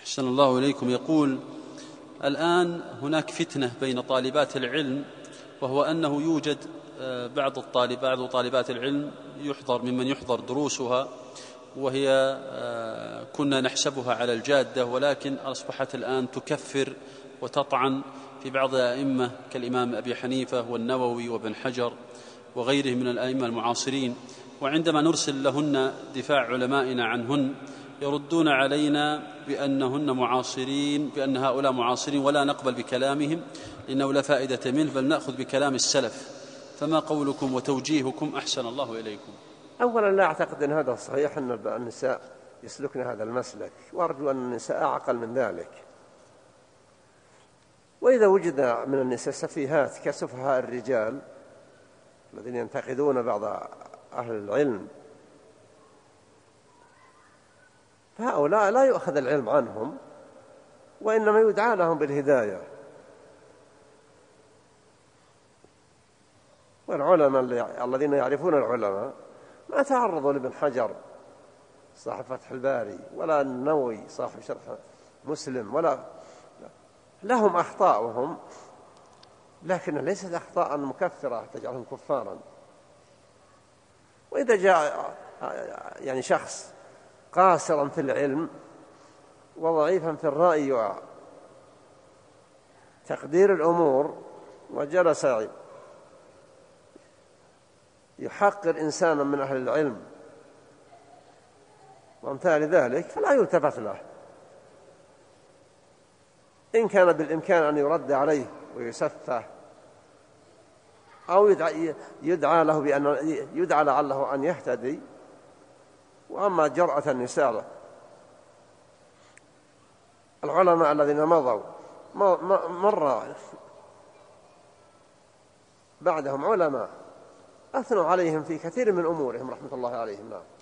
أحسن الله إليكم. يقول: الآن هناك فتنة بين طالبات العلم، وهو أنه يوجد بعض طالبات العلم ممن يحضر دروسها وهي كنا نحسبها على الجادة، ولكن أصبحت الآن تكفر وتطعن في بعض الأئمة كالإمام أبي حنيفة والنووي وابن حجر وغيره من الأئمة المعاصرين، وعندما نرسل لهن دفاع علمائنا عنهن يردون علينا بأن هؤلاء معاصرين ولا نقبل بكلامهم إنه لا فائدة منه، بل نأخذ بكلام السلف. فما قولكم وتوجيهكم أحسن الله إليكم؟ أولا لا أعتقد أن هذا صحيح أن النساء يسلكن هذا المسلك، وأرجو أن النساء أعقل من ذلك. وإذا وجد من النساء سفيهات كسفهاء الرجال الذين ينتقدون بعض أهل العلم، فهؤلاء لا يؤخذ العلم عنهم، وإنما يدعى لهم بالهداية. والعلماء الذين يعرفون العلماء ما تعرضوا لابن حجر صاحب فتح الباري ولا النووي صاحب شرح مسلم، ولا لهم أخطاؤهم، لكن ليست أخطاء مكفرة تجعلهم كفارا. وإذا جاء يعني شخص قاصرا في العلم وضعيفا في الرأي وتقدير الأمور وجلس يحقر إنسانا من أهل العلم وأمثال ذلك، فلا يلتفت له. إن كان بالإمكان أن يرد عليه ويسفه أو يدعى له بأن يدعى لعله أن يهتدي. وأما جرأة النساء العلماء الذين مضوا مر بعدهم علماء أثنوا عليهم في كثير من أمورهم رحمة الله عليهم.